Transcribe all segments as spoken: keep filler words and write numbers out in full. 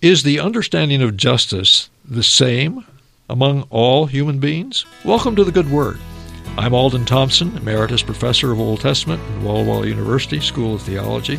Is the understanding of justice the same among all human beings? Welcome to the Good Word. I'm Alden Thompson, Emeritus Professor of Old Testament at Walla Walla University School of Theology.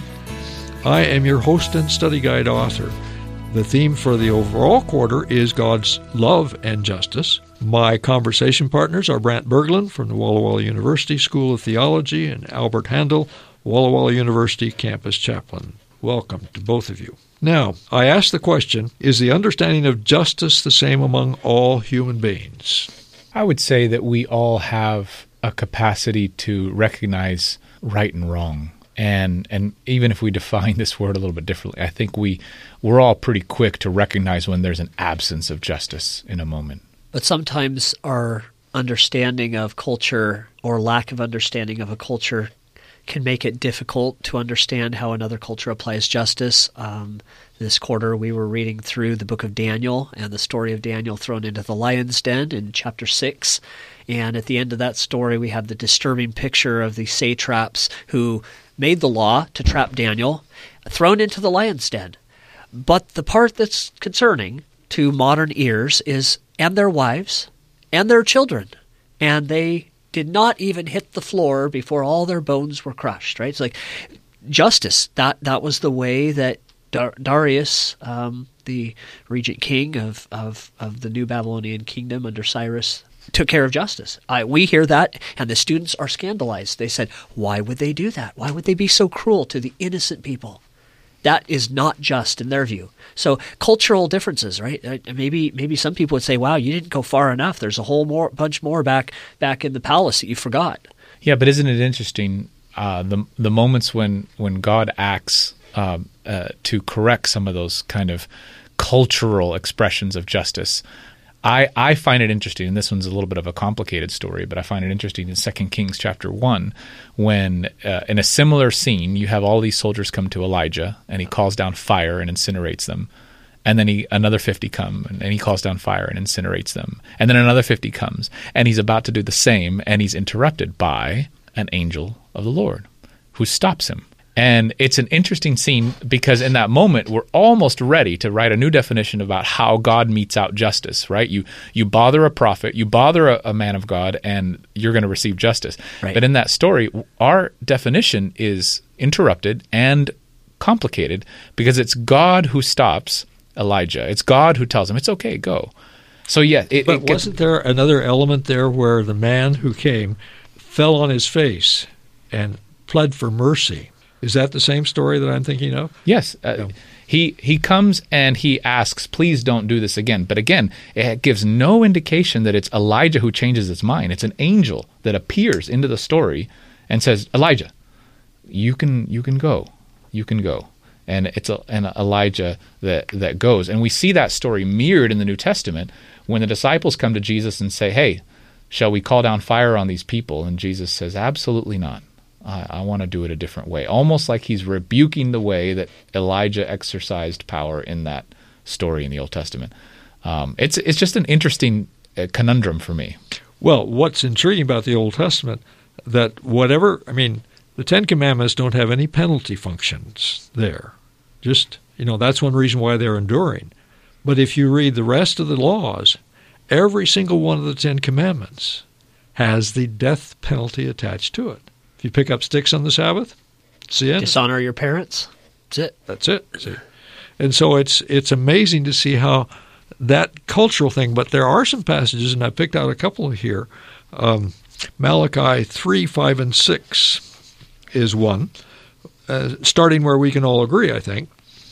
I am your host and study guide author. The theme for the overall quarter is God's love and justice. My conversation partners are Brant Berglund from the Walla Walla University School of Theology and Albert Handel, Walla Walla University Campus Chaplain. Welcome to both of you. Now, I ask the question, is the understanding of justice the same among all human beings? I would say that we all have a capacity to recognize right and wrong. And and even if we define this word a little bit differently, I think we, we're all pretty quick to recognize when there's an absence of justice in a moment. But sometimes our understanding of culture or lack of understanding of a culture can make it difficult to understand how another culture applies justice. Um, this quarter we were reading through the book of Daniel and the story of Daniel thrown into the lion's den in chapter six. And at the end of that story we have the disturbing picture of the satraps who made the law to trap Daniel, thrown into the lion's den. But the part that's concerning to modern ears is, and their wives, and their children, and they did not even hit the floor before all their bones were crushed, right? It's like justice. That that was the way that Dar- Darius, um, the regent king of, of, of the new Babylonian kingdom under Cyrus, took care of justice. I, we hear that, and the students are scandalized. They said, why would they do that? Why would they be so cruel to the innocent people? That is not just in their view. So cultural differences, right? Maybe maybe some people would say, wow, you didn't go far enough. There's a whole more bunch more back back in the palace that you forgot. Yeah, but isn't it interesting, uh, the the moments when, when God acts um, uh, to correct some of those kind of cultural expressions of justice? I, I find it interesting, and this one's a little bit of a complicated story, but I find it interesting in Second Kings chapter one when uh, in a similar scene you have all these soldiers come to Elijah and he calls down fire and incinerates them. And then he another fifty come and, and he calls down fire and incinerates them. And then another fifty comes and he's about to do the same and he's interrupted by an angel of the Lord who stops him. And it's an interesting scene because in that moment, we're almost ready to write a new definition about how God metes out justice, right? You you bother a prophet, you bother a, a man of God, and you're going to receive justice. Right. But in that story, our definition is interrupted and complicated because it's God who stops Elijah. It's God who tells him, it's okay, go. So yeah. It, but it gets, wasn't there another element there where the man who came fell on his face and pled for mercy? Is that the same story that I'm thinking of? Yes. Uh, no. He he comes and he asks, please don't do this again. But again, it gives no indication that it's Elijah who changes his mind. It's an angel that appears into the story and says, Elijah, you can you can go. You can go. And it's a, an Elijah that, that goes. And we see that story mirrored in the New Testament when the disciples come to Jesus and say, hey, shall we call down fire on these people? And Jesus says, absolutely not. I, I want to do it a different way, almost like he's rebuking the way that Elijah exercised power in that story in the Old Testament. Um, it's it's just an interesting uh, conundrum for me. Well, what's intriguing about the Old Testament, that whatever, I mean, the Ten Commandments don't have any penalty functions there. Just, you know, that's one reason why they're enduring. But if you read the rest of the laws, every single one of the Ten Commandments has the death penalty attached to it. If you pick up sticks on the Sabbath, it's the end. Dishonor your parents. That's it. That's it. See? And so it's it's amazing to see how that cultural thing, but there are some passages, and I picked out a couple here. Um, Malachi three, five, and six is one, uh, starting where we can all agree, I think.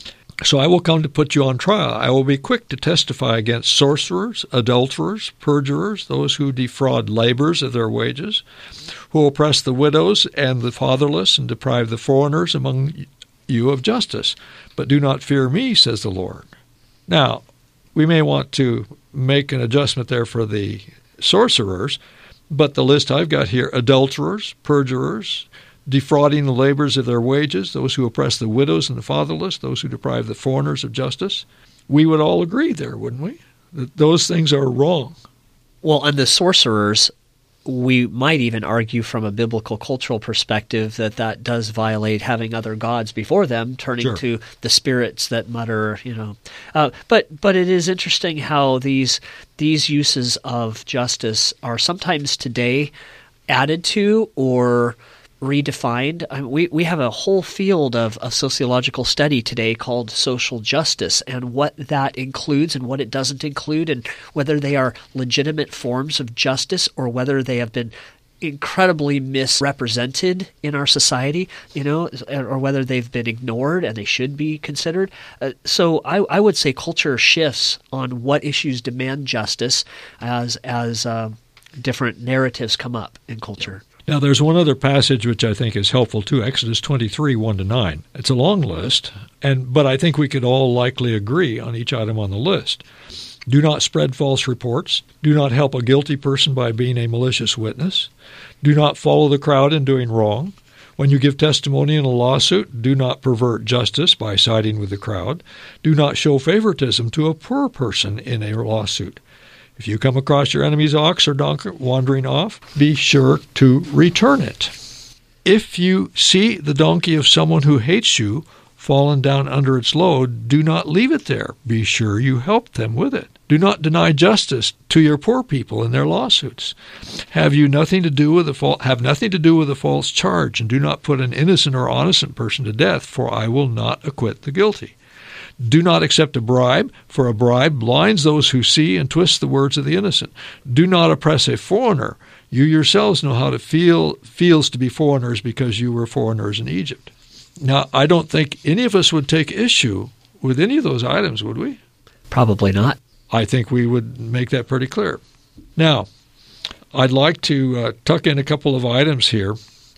So I will come to put you on trial. I will be quick to testify against sorcerers, adulterers, perjurers, those who defraud laborers of their wages, who oppress the widows and the fatherless and deprive the foreigners among you of justice. But do not fear me, says the Lord. Now, we may want to make an adjustment there for the sorcerers, but the list I've got here, adulterers, perjurers, defrauding the laborers of their wages, those who oppress the widows and the fatherless, those who deprive the foreigners of justice. We would all agree there, wouldn't we? That those things are wrong. Well, and the sorcerers, we might even argue from a biblical cultural perspective that that does violate having other gods before them, turning Sure. to the spirits that mutter, you know. Uh, but but it is interesting how these these uses of justice are sometimes today added to or redefined. I mean, we, we have a whole field of, of sociological study today called social justice, and what that includes and what it doesn't include, and whether they are legitimate forms of justice or whether they have been incredibly misrepresented in our society, you know, or whether they've been ignored and they should be considered. Uh, so I, I would say culture shifts on what issues demand justice as as uh, different narratives come up in culture. Now, there's one other passage which I think is helpful too, Exodus twenty-three, one to nine. It's a long list, and but I think we could all likely agree on each item on the list. Do not spread false reports. Do not help a guilty person by being a malicious witness. Do not follow the crowd in doing wrong. When you give testimony in a lawsuit, do not pervert justice by siding with the crowd. Do not show favoritism to a poor person in a lawsuit. If you come across your enemy's ox or donkey wandering off, be sure to return it. If you see the donkey of someone who hates you fallen down under its load, do not leave it there. Be sure you help them with it. Do not deny justice to your poor people in their lawsuits. Have you nothing to do with a fa- have nothing to do with a false charge, and do not put an innocent or innocent person to death, for I will not acquit the guilty. Do not accept a bribe, for a bribe blinds those who see and twists the words of the innocent. Do not oppress a foreigner. You yourselves know how it feel feels to be foreigners because you were foreigners in Egypt. Now, I don't think any of us would take issue with any of those items, would we? Probably not. I think we would make that pretty clear. Now, I'd like to uh, tuck in a couple of items here.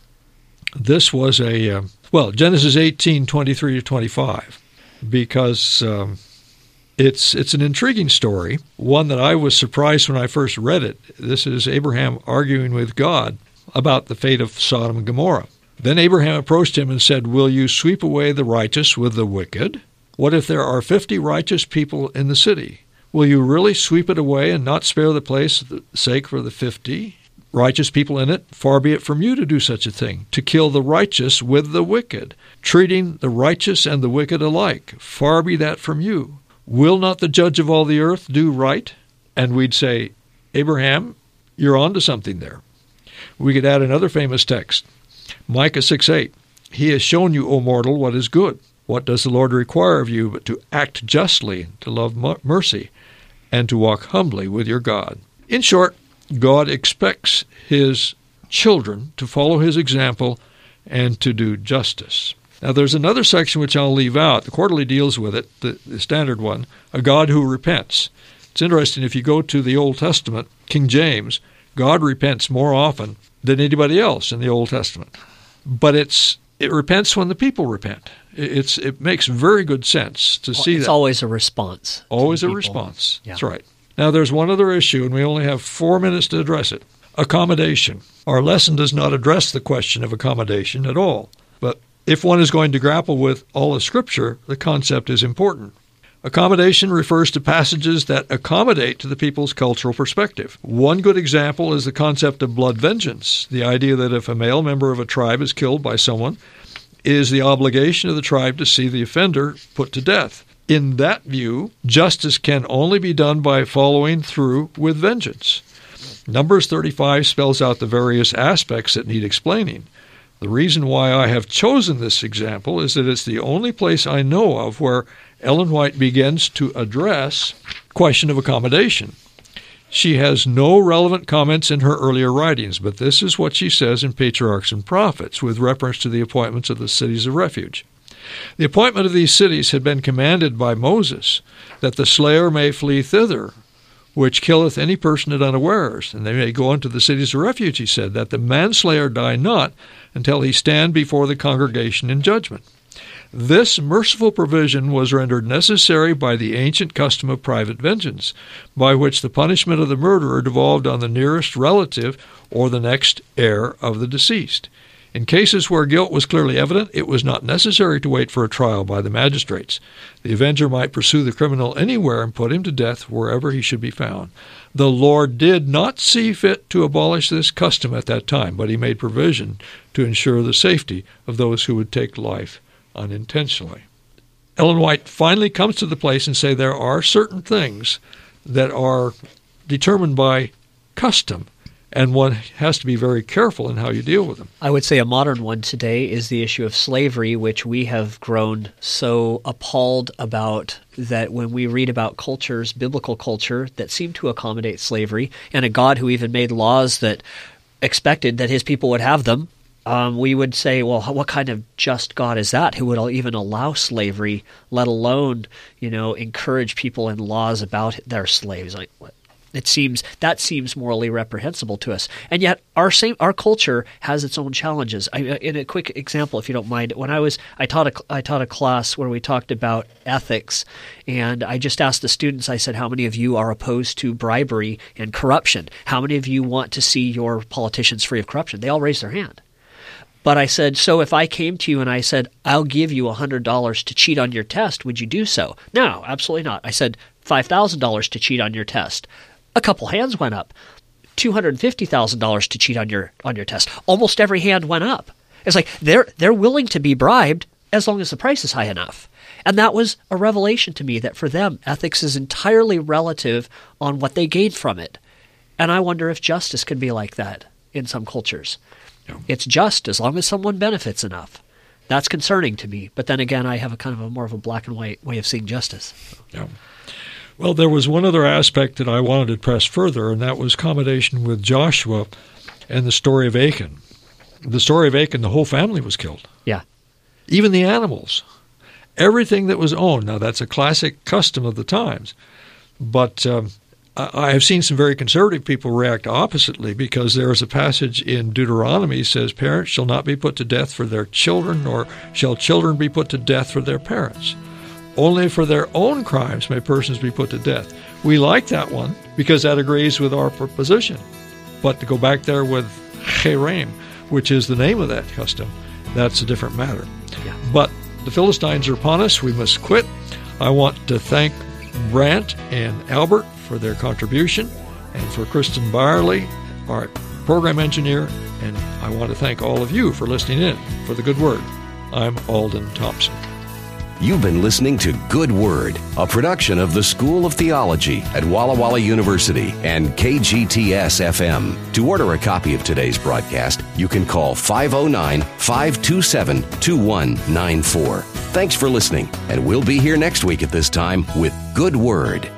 This was a, uh, well, Genesis eighteen, twenty-three to twenty-five. Because um, it's it's an intriguing story, one that I was surprised when I first read it. This is Abraham arguing with God about the fate of Sodom and Gomorrah. Then Abraham approached him and said, "Will you sweep away the righteous with the wicked? What if there are fifty righteous people in the city? Will you really sweep it away and not spare the place for the sake for the fifty righteous people in it? Far be it from you to do such a thing, to kill the righteous with the wicked, treating the righteous and the wicked alike. Far be that from you. Will not the judge of all the earth do right?" And we'd say, Abraham, you're on to something there. We could add another famous text, Micah six eight. He has shown you, O mortal, what is good. What does the Lord require of you but to act justly, to love mercy, and to walk humbly with your God? In short, God expects his children to follow his example and to do justice. Now, there's another section which I'll leave out. The quarterly deals with it, the, the standard one, a God who repents. It's interesting, if you go to the Old Testament, King James, God repents more often than anybody else in the Old Testament. But it's it repents when the people repent. It's It makes very good sense to see that. It's always a response. Always a people. response. Yeah. That's right. Now, there's one other issue, and we only have four minutes to address it. Accommodation. Our lesson does not address the question of accommodation at all. But if one is going to grapple with all of Scripture, the concept is important. Accommodation refers to passages that accommodate to the people's cultural perspective. One good example is the concept of blood vengeance, the idea that if a male member of a tribe is killed by someone, it is the obligation of the tribe to see the offender put to death. In that view, justice can only be done by following through with vengeance. Numbers thirty-five spells out the various aspects that need explaining. The reason why I have chosen this example is that it's the only place I know of where Ellen White begins to address the question of accommodation. She has no relevant comments in her earlier writings, but this is what she says in Patriarchs and Prophets with reference to the appointments of the cities of refuge. The appointment of these cities had been commanded by Moses, that the slayer may flee thither, which killeth any person at unawares, and they may go unto the cities of refuge, he said, that the manslayer die not until he stand before the congregation in judgment. This merciful provision was rendered necessary by the ancient custom of private vengeance, by which the punishment of the murderer devolved on the nearest relative or the next heir of the deceased. In cases where guilt was clearly evident, it was not necessary to wait for a trial by the magistrates. The avenger might pursue the criminal anywhere and put him to death wherever he should be found. The Lord did not see fit to abolish this custom at that time, but he made provision to ensure the safety of those who would take life unintentionally. Ellen White finally comes to the place and say there are certain things that are determined by custom, and one has to be very careful in how you deal with them. I would say a modern one today is the issue of slavery, which we have grown so appalled about that when we read about cultures, biblical culture, that seem to accommodate slavery, and a God who even made laws that expected that his people would have them, um, we would say, well, what kind of just God is that who would even allow slavery, let alone, you know, encourage people in laws about their slaves? Like, what? It seems that seems morally reprehensible to us, and yet our same our culture has its own challenges. I, in a quick example, if you don't mind, when I was I taught a I taught a class where we talked about ethics, and I just asked the students. I said, "How many of you are opposed to bribery and corruption? How many of you want to see your politicians free of corruption?" They all raised their hand. But I said, "So if I came to you and I said, I'll give you one hundred dollars to cheat on your test, would you do so?" "No, absolutely not." I said, five thousand dollars to cheat on your test. A couple hands went up. two hundred fifty thousand dollars to cheat on your on your test. Almost every hand went up. It's like they're they're willing to be bribed as long as the price is high enough. And that was a revelation to me that for them, ethics is entirely relative on what they gain from it. And I wonder if justice can be like that in some cultures. Yeah. It's just as long as someone benefits enough. That's concerning to me. But then again, I have a kind of a more of a black and white way of seeing justice. Yeah. Well, there was one other aspect that I wanted to press further, and that was accommodation with Joshua and the story of Achan. The story of Achan, the whole family was killed. Yeah. Even the animals. Everything that was owned. Now, that's a classic custom of the times. But um, I, I have seen some very conservative people react oppositely, because there is a passage in Deuteronomy that says, "Parents shall not be put to death for their children, nor shall children be put to death for their parents. Only for their own crimes may persons be put to death." We like that one because that agrees with our position. But to go back there with Cherem, which is the name of that custom, that's a different matter. Yeah. But the Philistines are upon us. We must quit. I want to thank Brant and Albert for their contribution, and for Kristen Byerly, our program engineer, and I want to thank all of you for listening in for the Good Word. I'm Alden Thompson. You've been listening to Good Word, a production of the School of Theology at Walla Walla University and K G T S F M. To order a copy of today's broadcast, you can call five oh nine, five two seven, two one nine four. Thanks for listening, and we'll be here next week at this time with Good Word.